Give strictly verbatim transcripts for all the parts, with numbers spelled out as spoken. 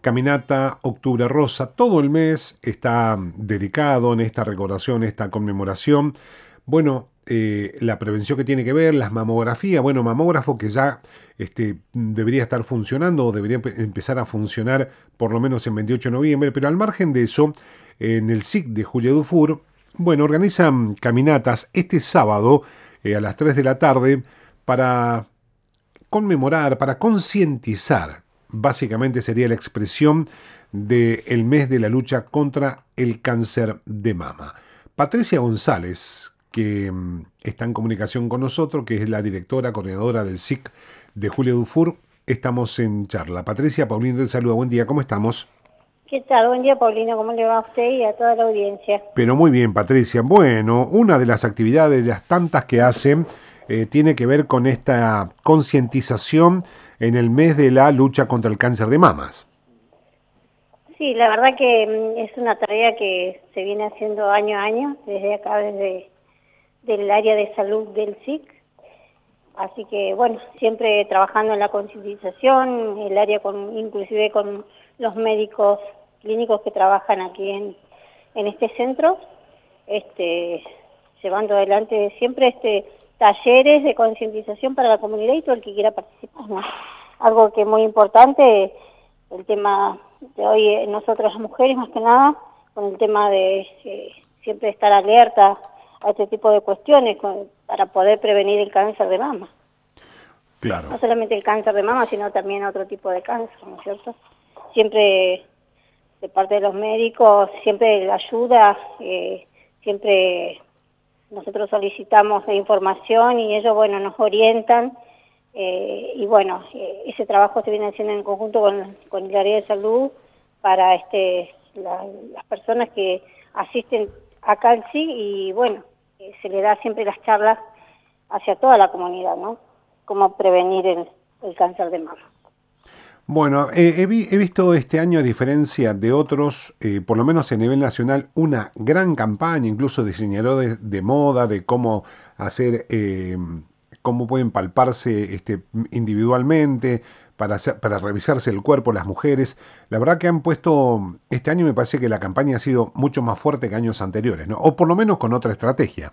Caminata Octubre Rosa. Todo el mes está dedicado en esta recordación, esta conmemoración. Bueno, eh, la prevención que tiene que ver, las mamografías, bueno, mamógrafo que ya este, debería estar funcionando o debería empe- empezar a funcionar por lo menos en veintiocho de noviembre, pero al margen de eso, en el S I C de Julia Dufour, bueno, organizan caminatas este sábado eh, a las tres de la tarde para conmemorar, para concientizar, básicamente sería la expresión del mes de la lucha contra el cáncer de mama. Patricia González, que mm, está en comunicación con nosotros, que es la directora, coordinadora del S I C de Julia Dufour, estamos en charla. Patricia, Paulino te saluda, buen día, ¿cómo estamos? ¿Qué tal? Buen día, Paulino. ¿Cómo le va a usted y a toda la audiencia? Pero muy bien, Patricia. Bueno, una de las actividades, de las tantas que hacen, eh, tiene que ver con esta concientización en el mes de la lucha contra el cáncer de mamas. Sí, la verdad que mm, es una tarea que se viene haciendo año a año, desde acá, desde del área de salud del S I C. Así que, bueno, siempre trabajando en la concientización, el área con, inclusive con los médicos clínicos que trabajan aquí en, en este centro, este, llevando adelante siempre este talleres de concientización para la comunidad y todo el que quiera participar, ¿no? Algo que es muy importante, el tema de hoy, eh, nosotros las mujeres más que nada, con el tema de eh, siempre estar alerta a este tipo de cuestiones con, para poder prevenir el cáncer de mama. Claro. No solamente el cáncer de mama, sino también otro tipo de cáncer, ¿no es cierto? Siempre de parte de los médicos, siempre la ayuda, eh, siempre nosotros solicitamos información y ellos, bueno, nos orientan. Eh, y bueno, eh, ese trabajo se viene haciendo en conjunto con, con el área de salud para este, la, las personas que asisten acá al S I C y bueno, eh, se le da siempre las charlas hacia toda la comunidad, ¿no? Cómo prevenir el, el cáncer de mama. Bueno, eh, he, vi- he visto este año, a diferencia de otros, eh, por lo menos a nivel nacional, una gran campaña, incluso diseñadores de, de moda, de cómo hacer, eh, cómo pueden palparse este, individualmente, para, hacer- para revisarse el cuerpo las mujeres. La verdad que han puesto, este año me parece que la campaña ha sido mucho más fuerte que años anteriores, ¿no? O por lo menos con otra estrategia.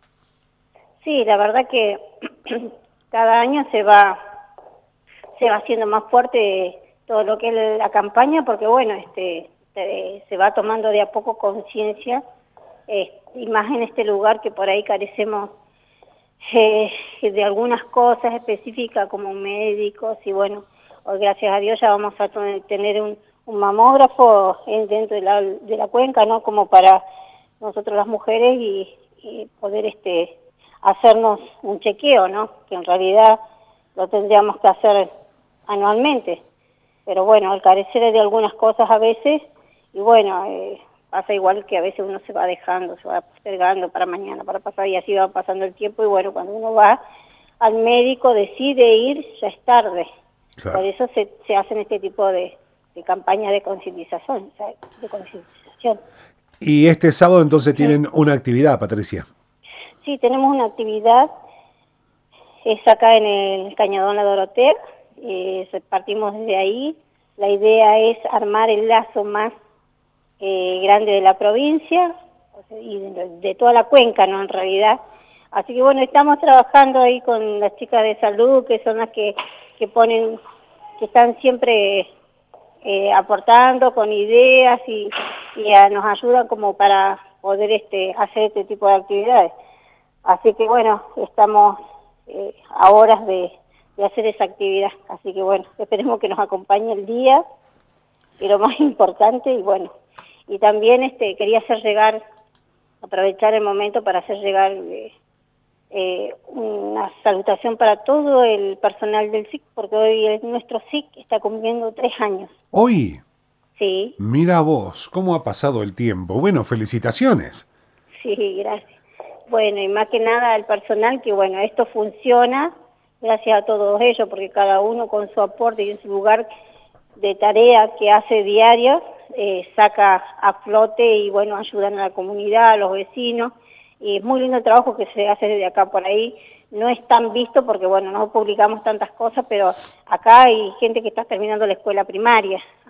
Sí, la verdad que cada año se va se va haciendo más fuerte todo lo que es la campaña, porque bueno, este eh, se va tomando de a poco conciencia, eh, y más en este lugar que por ahí carecemos eh, de algunas cosas específicas como médicos, y bueno, hoy gracias a Dios ya vamos a tener un, un mamógrafo en- dentro de la, de la cuenca, ¿no? Como para nosotros las mujeres y, y poder este hacernos un chequeo, ¿no? Que en realidad lo tendríamos que hacer anualmente, pero bueno, al carecer de algunas cosas a veces, y bueno, eh, pasa igual que a veces uno se va dejando, se va postergando para mañana, para pasar, y así va pasando el tiempo, y bueno, cuando uno va al médico, decide ir, ya es tarde. Claro. Por eso se, se hacen este tipo de, de campañas de concientización, o sea, de concientización. Y este sábado entonces tienen una actividad, Patricia. Sí, tenemos una actividad, es acá en el Cañadón La Dorotea, eh, partimos desde ahí. La idea es armar el lazo más eh, grande de la provincia, o sea, y de, de toda la cuenca, ¿no? En realidad. Así que bueno, estamos trabajando ahí con las chicas de salud, que son las que, que ponen, que están siempre eh, aportando con ideas y, y a, nos ayudan como para poder este, hacer este tipo de actividades. Así que bueno, estamos eh, a horas de, de hacer esa actividad. Así que bueno, esperemos que nos acompañe el día, y lo más importante, y bueno, y también este quería hacer llegar, aprovechar el momento para hacer llegar eh, eh, una salutación para todo el personal del S I C, porque hoy el, nuestro S I C está cumpliendo tres años. Hoy, Sí, mira vos, cómo ha pasado el tiempo. Bueno, felicitaciones. sí, gracias. Bueno, y más que nada al personal, que bueno, esto funciona gracias a todos ellos, porque cada uno con su aporte y en su lugar de tarea que hace diario, eh, saca a flote y bueno, ayudan a la comunidad, a los vecinos, y es muy lindo el trabajo que se hace desde acá por ahí. No es tan visto porque bueno, no publicamos tantas cosas, pero acá hay gente que está terminando la escuela primaria,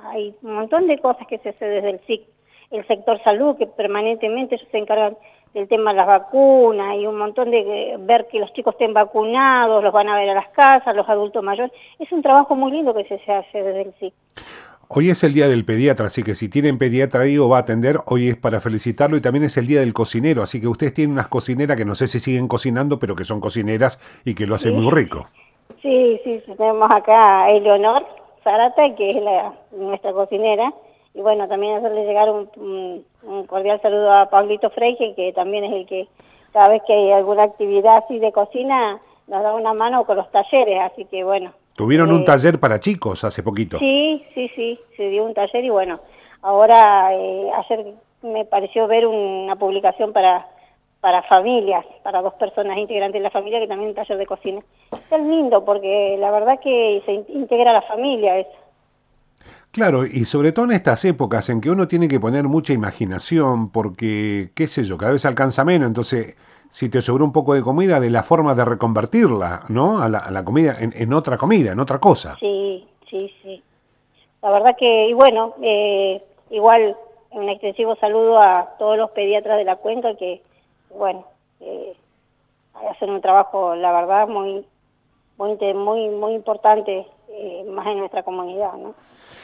hay un montón de cosas que se hace desde el S I C, el sector salud, que permanentemente ellos se encargan del tema de las vacunas, y un montón de ver que los chicos estén vacunados, los van a ver a las casas, los adultos mayores. Es un trabajo muy lindo que se hace desde el S I C. Hoy es el día del pediatra, así que si tienen pediatra ahí o va a atender, hoy es para felicitarlo, y también es el día del cocinero, así que ustedes tienen unas cocineras que no sé si siguen cocinando, pero que son cocineras y que lo hacen Sí. muy rico. Sí, sí, tenemos acá a Eleonor Zarata, que es la, nuestra cocinera, y bueno, también hacerle llegar un, un, un cordial saludo a Pablito Freige, que también es el que cada vez que hay alguna actividad así de cocina nos da una mano con los talleres, así que bueno. Tuvieron eh, un taller para chicos hace poquito. Sí, sí, sí, se dio un taller y bueno, ahora eh, ayer me pareció ver una publicación para para familias, para dos personas integrantes de la familia, que también un taller de cocina. Es lindo porque la verdad que se integra a la familia eso. Claro, y sobre todo en estas épocas en que uno tiene que poner mucha imaginación porque, qué sé yo, cada vez alcanza menos, entonces si te sobró un poco de comida, de la forma de reconvertirla, ¿no? A la, a la comida, en, en otra comida, en otra cosa. Sí, sí, sí. La verdad que, y bueno, eh, igual un extensivo saludo a todos los pediatras de la cuenca que, bueno, eh, hacen un trabajo, la verdad, muy muy muy, muy importante, eh, más en nuestra comunidad, ¿no?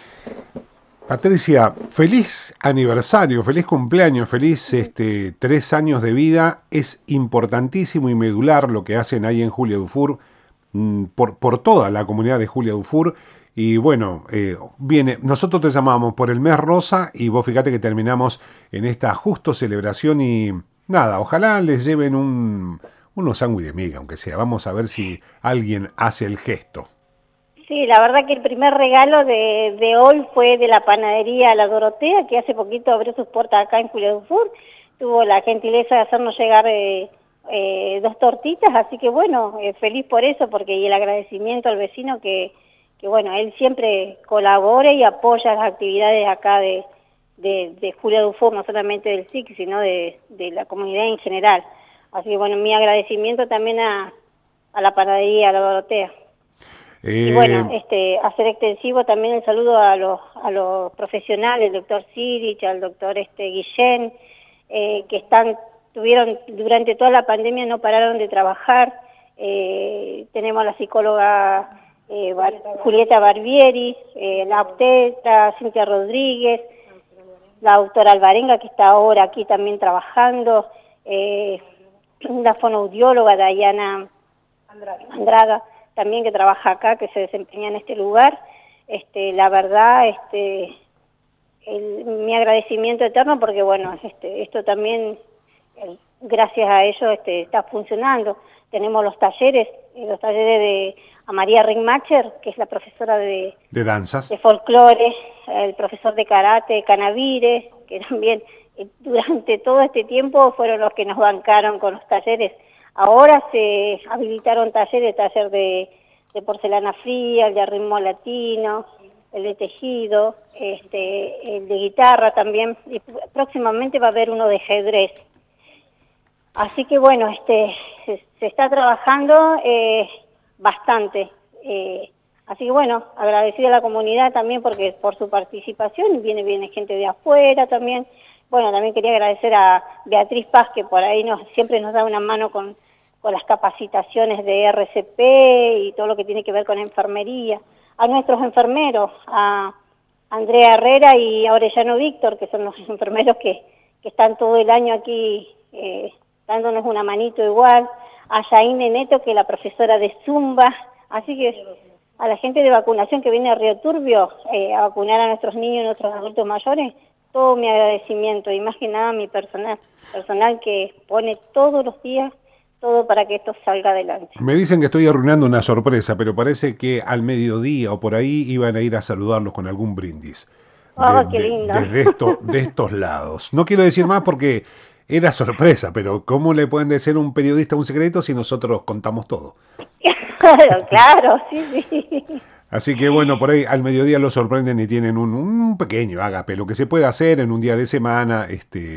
Patricia, feliz aniversario, feliz cumpleaños, feliz este, tres años de vida. Es importantísimo y medular lo que hacen ahí en Julia Dufour, mmm, por, por toda la comunidad de Julia Dufour. Y bueno, eh, viene, nosotros te llamamos por el mes rosa y vos fíjate que terminamos en esta justo celebración y nada, ojalá les lleven un, unos sándwiches de miga, aunque sea. Vamos a ver si alguien hace el gesto. Sí, la verdad que el primer regalo de, de hoy fue de la panadería La Dorotea, que hace poquito abrió sus puertas acá en Julia Dufour. Tuvo la gentileza de hacernos llegar eh, eh, dos tortitas, así que bueno, eh, feliz por eso, porque y el agradecimiento al vecino que, que bueno, él siempre colabora y apoya las actividades acá de, de, de Julia Dufour, no solamente del S I C, sino de, de la comunidad en general. Así que bueno, mi agradecimiento también a, a la panadería La Dorotea. Eh... Y bueno, este, hacer extensivo también el saludo a los, a los profesionales, el doctor Sirich, al doctor este, Guillén, eh, que están, tuvieron durante toda la pandemia, no pararon de trabajar. Eh, tenemos a la psicóloga eh, Bar Julieta Barbieri, eh, la obstetra Cintia Rodríguez, la doctora Alvarenga, que está ahora aquí también trabajando, eh, la fonoaudióloga Dayana Andrada. Andrada también, que trabaja acá, que se desempeña en este lugar. Este, la verdad, este, el, mi agradecimiento eterno, porque bueno, este, esto también, el, gracias a ellos, este, está funcionando. Tenemos los talleres, los talleres de a María Ringmacher, que es la profesora de, de danzas, de folclore, el profesor de karate, Canavire, que también eh, durante todo este tiempo fueron los que nos bancaron con los talleres. Ahora se habilitaron talleres, taller de, de porcelana fría, el de ritmo latino, el de tejido, este, el de guitarra también, y próximamente va a haber uno de ajedrez. Así que bueno, este, se, se está trabajando eh, bastante. Eh, así que bueno, agradecida a la comunidad también porque por su participación, y viene, viene gente de afuera también. Bueno, también quería agradecer a Beatriz Paz, que por ahí nos, siempre nos da una mano con, con las capacitaciones de R C P y todo lo que tiene que ver con enfermería. A nuestros enfermeros, a Andrea Herrera y a Orellano Víctor, que son los enfermeros que, que están todo el año aquí eh, dándonos una manito igual. A Yaine Neto, que es la profesora de Zumba. Así que a la gente de vacunación que viene a Río Turbio eh, a vacunar a nuestros niños y nuestros adultos mayores, todo mi agradecimiento, y más que nada mi personal, personal que pone todos los días todo para que esto salga adelante. Me dicen que estoy arruinando una sorpresa, pero parece que al mediodía o por ahí iban a ir a saludarlos con algún brindis. Oh, de, qué lindo. De, de, esto, de estos lados. No quiero decir más porque era sorpresa, pero ¿cómo le pueden decir a un periodista un secreto si nosotros contamos todo? Claro, claro, sí, sí. Así que bueno, por ahí al mediodía lo sorprenden y tienen un, un pequeño ágape, lo que se puede hacer en un día de semana, este,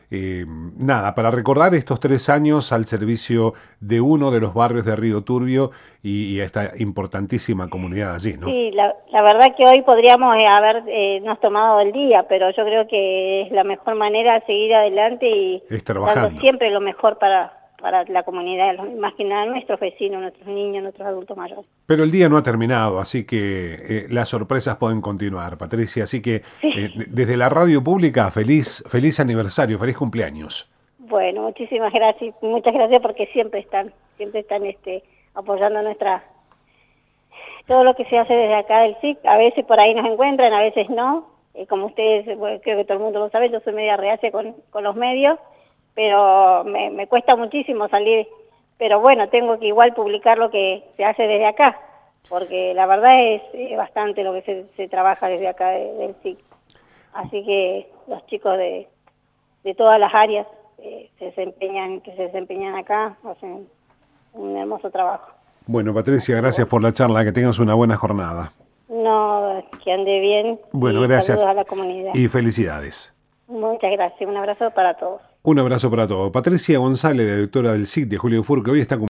Eh, nada, para recordar estos tres años al servicio de uno de los barrios de Río Turbio y, y a esta importantísima comunidad allí, ¿no? Sí, la, la verdad que hoy podríamos eh, haber eh, nos tomado el día, pero yo creo que es la mejor manera de seguir adelante y Es dando trabajando. siempre lo mejor para, para la comunidad, más que nada nuestros vecinos, nuestros niños, nuestros adultos mayores. Pero el día no ha terminado, así que eh, las sorpresas pueden continuar, Patricia. Así que Sí. eh, desde la radio pública, feliz, feliz aniversario, feliz cumpleaños. Bueno, muchísimas gracias, muchas gracias porque siempre están, siempre están este, apoyando nuestra, todo lo que se hace desde acá del S I C. A veces por ahí nos encuentran, a veces no. Eh, como ustedes, bueno, creo que todo el mundo lo sabe, yo soy media reacia con, con los medios, pero me, me cuesta muchísimo salir. Pero bueno, tengo que igual publicar lo que se hace desde acá, porque la verdad es eh, bastante lo que se, se trabaja desde acá de, del S I C. Así que los chicos de, de todas las áreas eh, se desempeñan, que se desempeñan acá, hacen un hermoso trabajo. Bueno, Patricia, gracias por la charla, que tengas una buena jornada. No, que ande bien. Bueno, y gracias. Saludos a la comunidad. Y felicidades. Muchas gracias. Un abrazo para todos. Un abrazo para todos. Patricia González, la directora del S I C de Julio Furque, hoy está